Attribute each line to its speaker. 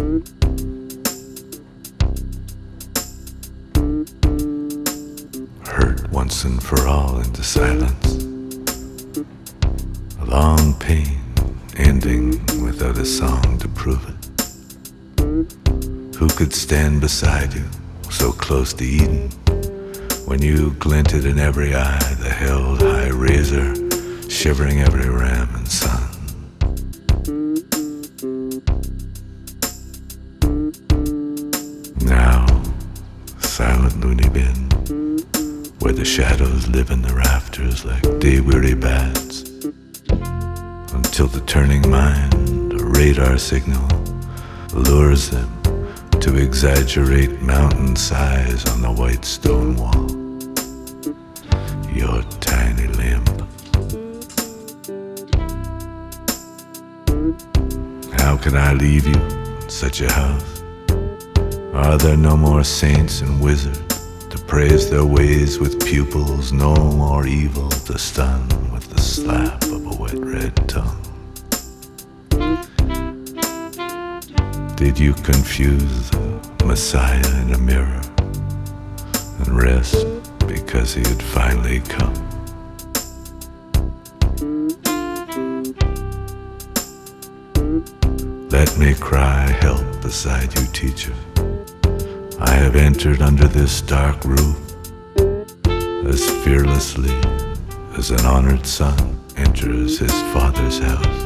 Speaker 1: Hurt once and for all into silence. A long pain ending without a song to prove it. Who could stand beside you, so close to Eden, when you glinted in every eye the held high razor, shivering every ram and sun? Now, silent loony bin, where the shadows live in the rafters like day-weary bats, until the turning mind, a radar signal, lures them to exaggerate mountain size on the white stone wall. Your tiny limb. How can I leave you in such a house? Are there no more saints and wizards to praise their ways with pupils, no more evil to stun with the slap of a wet red tongue? Did you confuse the Messiah in a mirror and rest because he had finally come? Let me cry help beside you, teacher. I have entered under this dark roof as fearlessly as an honored son enters his father's house.